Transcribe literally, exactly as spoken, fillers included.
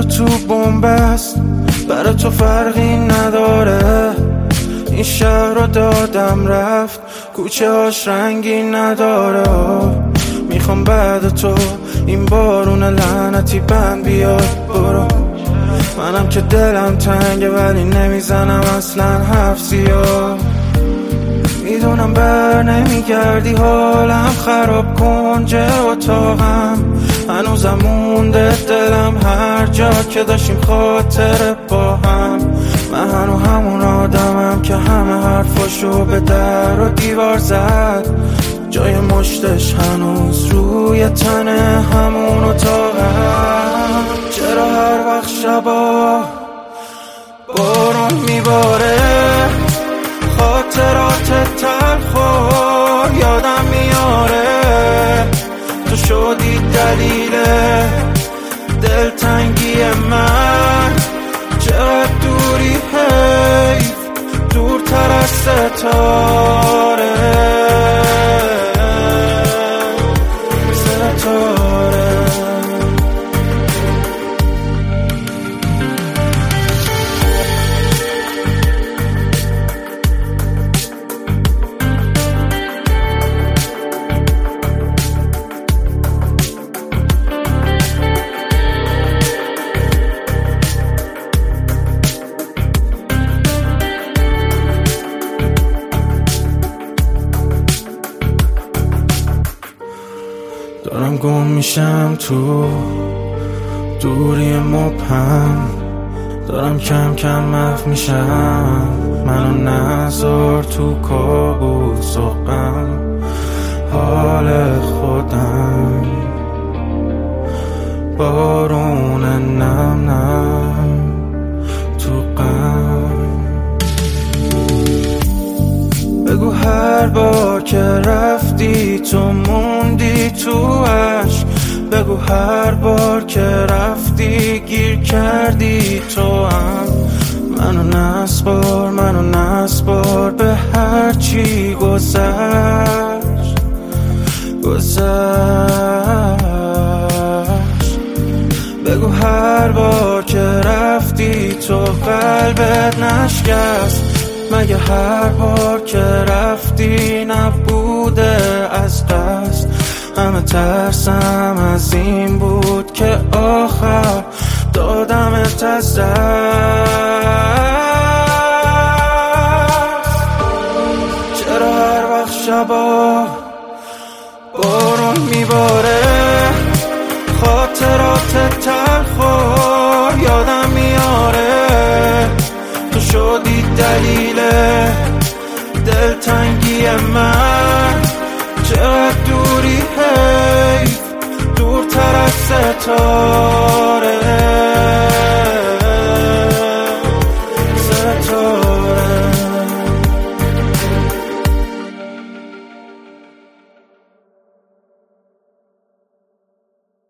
تو بنبست، برای تو فرقی نداره. این شهر رو دادم رفت، کوچه هاش رنگی نداره. میخوام بعد تو این بارون لعنتی بند بیاد. برو، منم که دلم تنگه ولی نمیزنم اصلا حرف زیاد. میدونم بر نمیگردی، حالم خراب کن جه اتاقم. هنوزم مونده دلم هر جا که داشتیم خاطره با هم. من هنو همون آدمم که همه حرفاشو به در و دیوار زد. جای مشتش هنوز روی تنه همون اتاقم. چرا هر وقت شبا بارون میباره، خاطرات تلخو یادم میاره. تو شدی دلیل دلتنگی من، چقدر دوری حیف، دورتر از ستاره ستاره. دارم گم میشم تو دوری مبهم، دارم کم کم محو میشم. منو نذار تو کابوس و غم، حال خودم بارون نم نم تو غم. بگو هر بار که رفتی تو موندی تو عشق. بگو هر بار که رفتی گیر کردی تو هم. منو نسپار منو نسپار به هر چی گذشت گذشت. بگو هر بار که رفتی تو قلبت نشکست. مگه هر بار که رفتی نبوده از قصد. همه ترسم از این بود که آخر دادمت از دست. چرا هر وقت شبا بارون میباره، خاطرات تلخو یادم میاره. تو شدی دلیل دلتنگی من، چقدر دوری حیف، دورتر از ستاره.